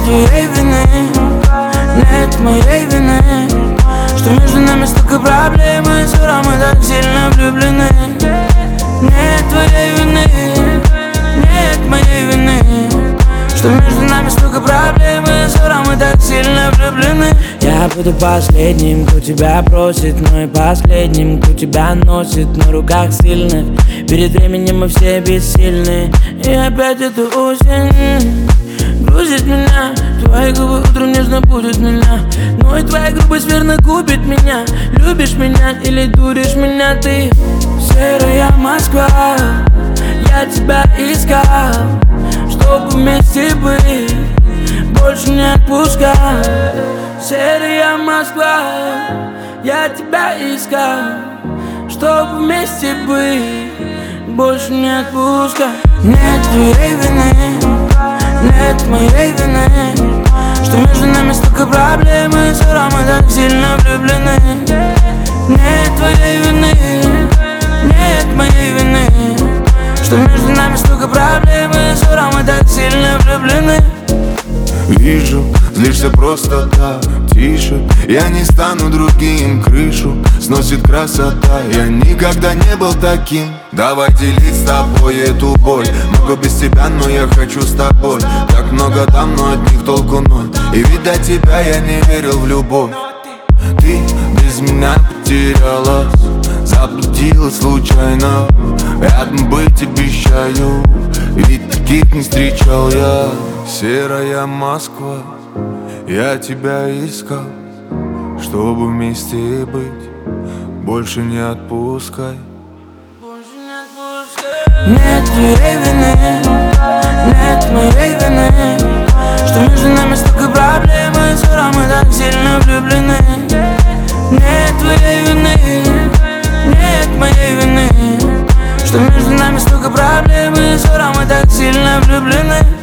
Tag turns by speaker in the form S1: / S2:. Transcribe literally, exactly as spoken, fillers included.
S1: твоей вины, нет моей вины, что между нами столько проблем, и ссора, мы так сильно влюблены. Нет твоей вины, нет моей вины, что между нами столько проблем, и ссора, мы так сильно влюблены. Я буду последним, кто тебя просит, но и последним, кто тебя носит на руках сильных. Перед временем мы все бессильны, и опять эта осень грузит меня. Твои губы утром нежно будут меня, но и твоя грубость верно губит меня. Любишь меня или дуришь меня ты? Серая Москва, я тебя искал, чтобы вместе быть, больше не отпускай. Серая Москва, я тебя искал, чтобы вместе быть, больше не отпускай. Нет твоей вины, нет моей вины, что между нами столько проблем, и ссора, мы так сильно влюблены. Нет твоей вины, нет моей вины, что между нами столько проблем, и ссора, мы так сильно влюблены.
S2: Вижу, злишься просто так, тише. Я не стану другим, крышу сносит красота. Я никогда не был таким. Давай делить с тобой эту боль. Много без тебя, но я хочу с тобой. Так много там, но от них толку ноль. И ведь до тебя я не верил в любовь. Ты без меня потерялась, заблудилась случайно. Рядом быть обещаю, ведь таких не встречал я. Серая Москва, я тебя искал, чтобы вместе быть, больше не отпускай.
S1: Нет твоей вины, нет моей вины, что между нами столько проблем, и ссора, мы так сильно влюблены. Нет твоей вины, нет моей вины, что между нами столько проблем, и ссора, мы так сильно влюблены.